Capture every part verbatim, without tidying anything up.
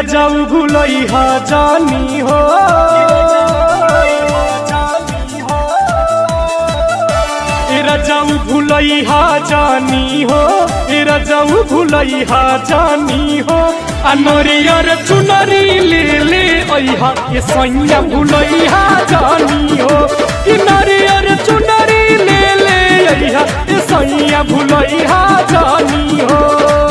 रजाऊ भूलई हा जानी हो रजाऊ भूलई हा जानी हो रजाऊ भूलई हा जानी हो अनरियर चुनरी ले ले अइहा ये सैया भूलई हा जानी हो नरियर चुनरी ले ले अइहा ये सैया भूलई हा जानी हो।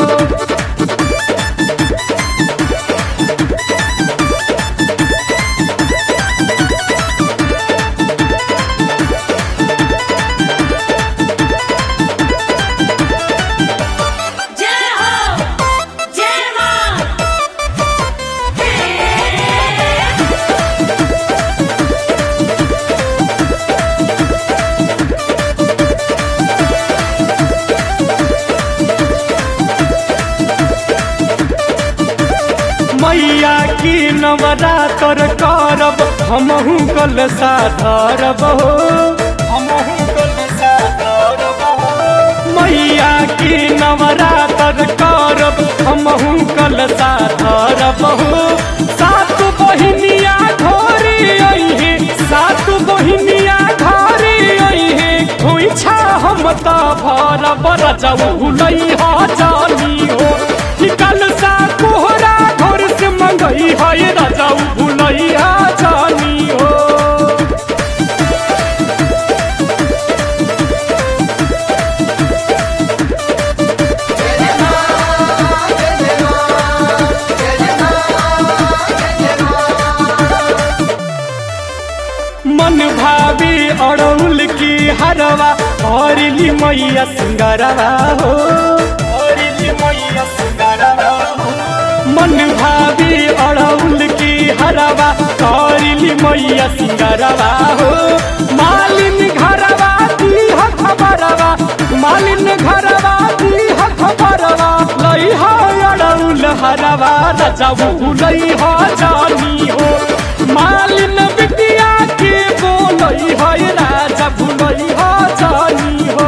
मैया की नवरात्र करब हमहू कलसा धरब हो हमहू कलसा धरब हो मैया की नवरात्र करब हमहू कलसा धरब हो सात बहिनिया घोरी अइहे सात बहिनिया घोरी अइहे खोइछा हम त भरब रजाऊ भूलई हा जानी हो कलसा कोहरा घर से मंगई है रजाऊ भूलई हा जानी हो। मन भावी अड़ौल की हरवा हरली मैया सिंगरवा हो हरली मैया सिंगरवा मन भावी अड़ौल की हरवा हरली मैया सिंगरवा हो मालिन घरवा दी खबरवा मालिन घरवा दी खबरवा लई हा अड़ौल हरवा रजाऊ भूलई हा जानी हो मालिन बिटिया के बोलई है राजा भूलई हा जानी हो।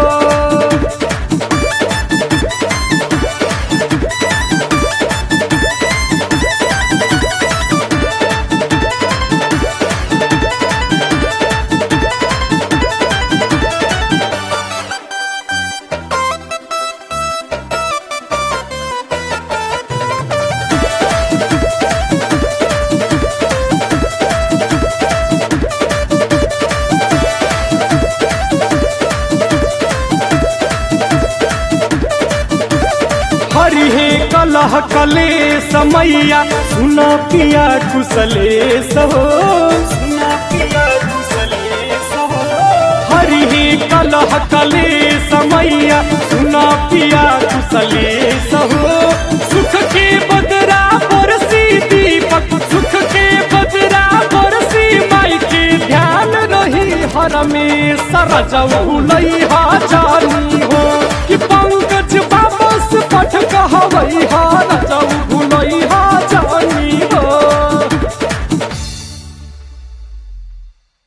हरि हे कलह कले समैया सुना पिया कुशले सहो सुना पिया कुशले सहो हरि हे कलह कले समैया सुना पिया कुशले सहो सुख के बदरा बरसी दीपक सुख के बदरा बरसी माई के ध्यान रही हर में सरजाऊ भूलई हा जानी हो कि पंकज वापस पठ कहवई हा